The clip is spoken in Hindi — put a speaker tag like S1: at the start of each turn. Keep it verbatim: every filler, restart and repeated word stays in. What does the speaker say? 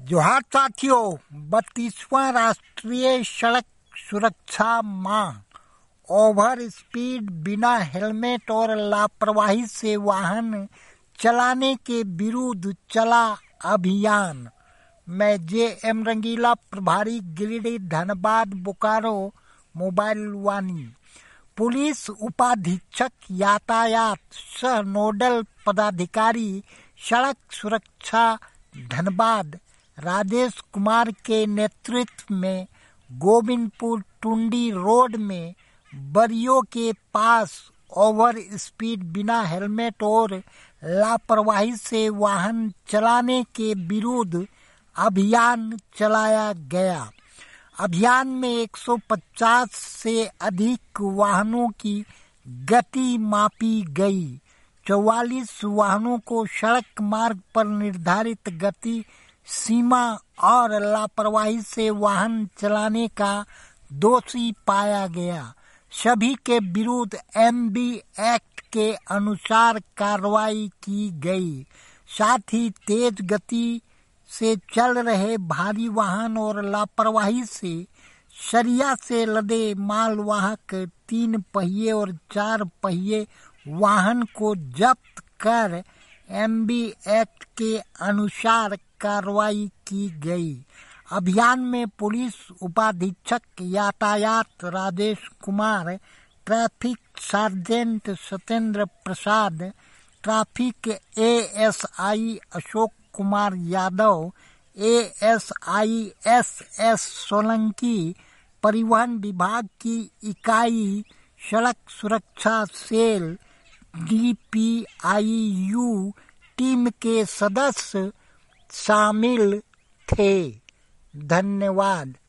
S1: जोहार साथियों, बत्तीसवां राष्ट्रीय सड़क सुरक्षा माह ओवर स्पीड, बिना हेलमेट और लापरवाही से वाहन चलाने के विरुद्ध चला अभियान। मैं जे एम रंगीला, प्रभारी गिरिडीह, धनबाद, बोकारो, मोबाइल वानी। पुलिस उपाधीक्षक यातायात सह नोडल पदाधिकारी सड़क सुरक्षा धनबाद राजेश कुमार के नेतृत्व में गोविंदपुर टुंडी रोड में बरियो के पास ओवर स्पीड, बिना हेलमेट और लापरवाही से वाहन चलाने के विरुद्ध अभियान चलाया गया। अभियान में एक सौ पचास से अधिक वाहनों की गति मापी गई। चौवालीस वाहनों को सड़क मार्ग पर निर्धारित गति सीमा और लापरवाही से वाहन चलाने का दोषी पाया गया। सभी के विरुद्ध एम बी एक्ट के अनुसार कार्रवाई की गई। साथ ही तेज गति से चल रहे भारी वाहन और लापरवाही से सरिया से लदे मालवाहक तीन पहिए और चार पहिए वाहन को जब्त कर एम बी एक्ट के अनुसार कार्रवाई की गई। अभियान में पुलिस उपाधीक्षक यातायात Rajesh Kumar, traffic sergeant Satyendra Prasad, traffic A S I Ashok Kumar Yadav, A S I S S Solanki, परिवहन विभाग की इकाई सड़क सुरक्षा cell D P I U team के सदस्य शामिल थे। धन्यवाद।